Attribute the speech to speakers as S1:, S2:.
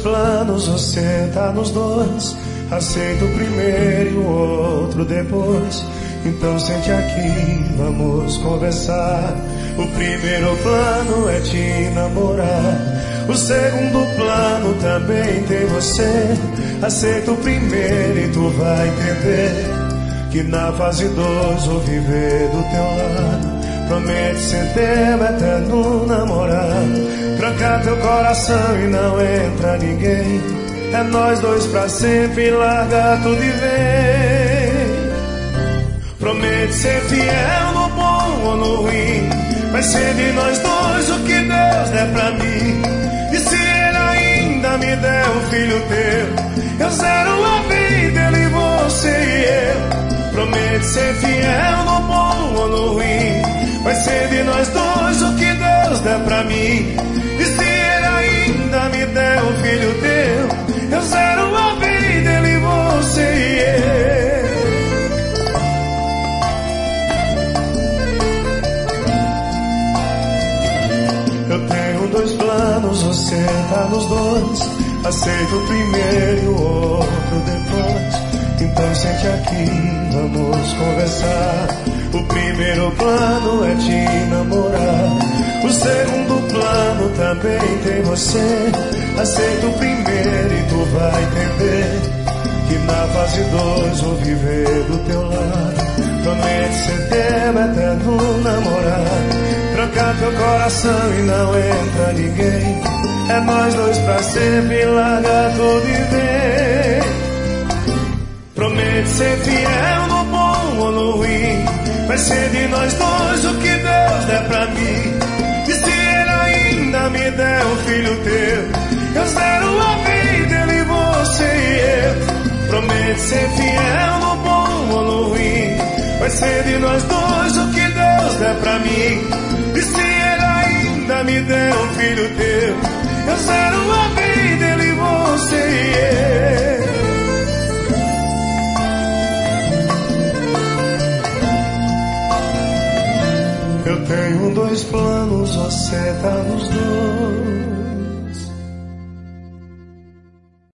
S1: planos, você tá nos dois. Aceita o primeiro e o outro depois. Então sente aqui, vamos conversar. O primeiro plano é te namorar. O segundo plano também tem você. Aceita o primeiro e tu vai entender que na fase 2 vou viver do teu lado. Promete ser teu eterno namorado. Trancar teu coração e não entra ninguém. É nós dois pra sempre, larga tudo e vem. Promete ser fiel no bom ou no ruim. Vai ser de nós dois o que Deus der pra mim. E se Ele ainda me der um filho teu, eu zero a vida, Ele, você e eu. Promete ser fiel no bom ou no ruim. Vai ser de nós dois o que Deus der pra mim. E se Ele ainda me der um filho teu, eu zero a vida, Ele, você e eu. Eu tenho 2 planos, você tá nos dois. Aceita o primeiro e o outro depois. Então sente aqui, vamos conversar. O primeiro plano é te namorar. O segundo plano também tem você. Aceita o primeiro e tu vai entender que na fase 2 vou viver do teu lado. Promete ser teu eterno namorado. Trancar teu coração e não entra ninguém. É nós dois pra sempre, larga tudo e vem. Promete ser fiel no bom ou no ruim. Vai ser de nós dois o que Deus der pra mim. E se Ele ainda me der um filho teu, eu zero a vida, Ele, você e eu. Promete ser fiel no bom ou no ruim. Vai ser de nós dois o que Deus der pra mim. E se Ele ainda me der um filho teu, eu zero a vida, Ele, você e eu. Eu tenho 2 planos, você tá nos dois.